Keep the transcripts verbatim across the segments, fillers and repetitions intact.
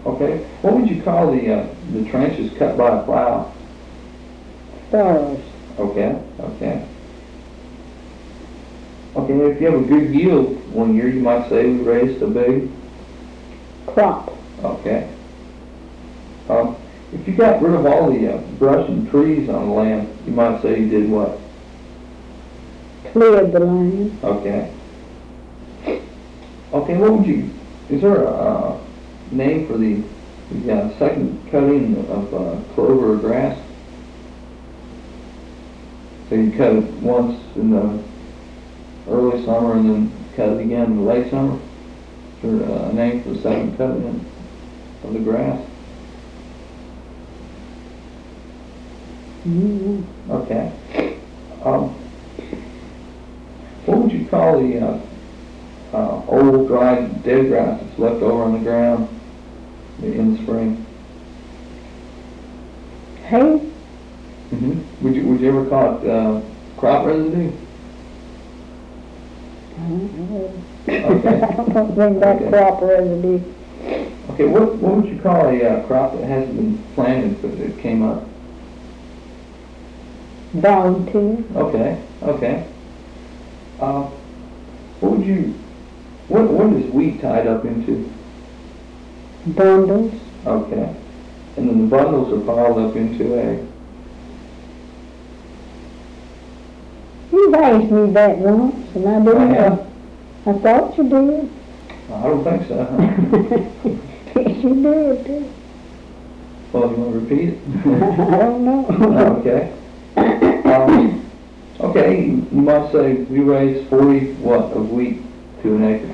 Okay. What would you call the uh, the trenches cut by a plow? Furrows. Okay. Okay. Okay. If you have a good yield one year, you might say we raised a big Crop. Okay. Um, if you got rid of all the uh, brush and trees on the land, you might say you did what? Cleared the land. Okay. Okay, what would you, is there a uh, name for the, the uh, second cutting of uh, clover or grass? So you cut it once in the early summer and then cut it again in the late summer? Is there a name for the second cutting of the grass? Mm-hmm. Okay. Um, what would you call the uh, uh, old, dry, dead grass that's left over on the ground in the spring? Hay? Mm-hmm. Would you Would you ever call it uh, crop residue? I don't know. Okay. I don't think that's Okay. crop residue. Okay. What What would you call a uh, crop that hasn't been planted but it came up? Volunteer. Okay. Okay. Uh, what would you What What is wheat tied up into? Bundles. Okay. And then the bundles are piled up into a. You asked me that once, and I I didn't have. know. I thought you did. I don't think so. Yes, you did, too. Well, you want to repeat it? I don't know. Oh, okay. Um, okay, you might say we raise forty what of wheat to an acre.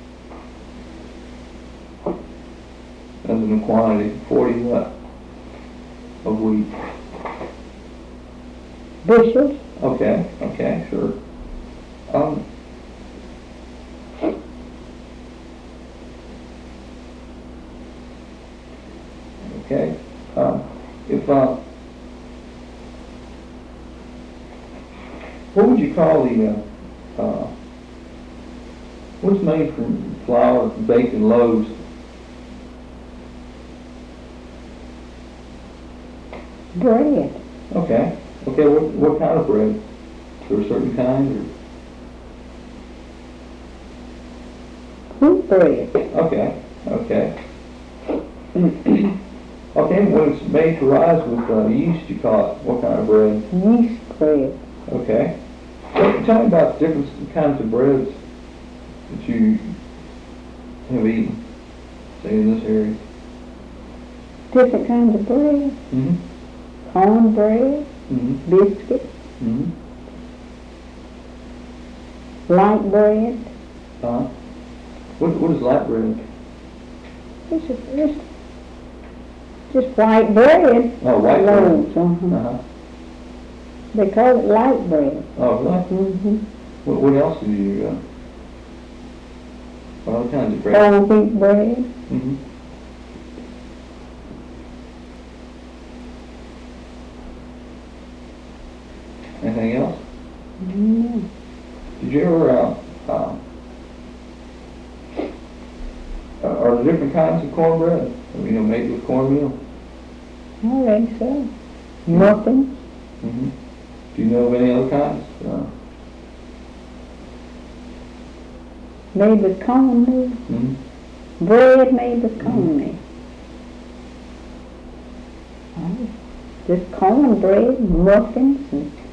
As in a quantity, forty what of wheat. Bushels. Okay, okay, sure. Um, okay. Um, if uh, what would you call the uh, uh, what's made from flour baked in loaves? Bread. Okay. Okay, what, what kind of bread? Is there a certain kind? Wheat bread. Or? Okay, okay. Okay, when it's made to rise with uh, yeast, you call it what kind of bread? Yeast bread. Okay. Tell, tell me about the different kinds of breads that you have eaten, say in this area. Different kinds of bread. Mm-hmm. Cornbread. Mm-hmm. Biscuit. Mm-hmm. Light bread. Uh-huh. What, what is light bread? It's just, it's just white bread. Oh, white Loaves, bread. uh-huh. Uh-huh. They call it light bread. Oh, really? Mm-hmm. What, what else do you, uh, what other kinds of bread? Whole wheat bread. Mm-hmm. Anything else? Yeah. Did you ever, uh, uh, are there different kinds of cornbread? You know, made with cornmeal? I think so. Muffins. Mm-hmm. Do you know of any other kinds? Uh, Made with cornmeal. mm-hmm. Bread made with cornmeal. Oh, just cornbread, muffins, and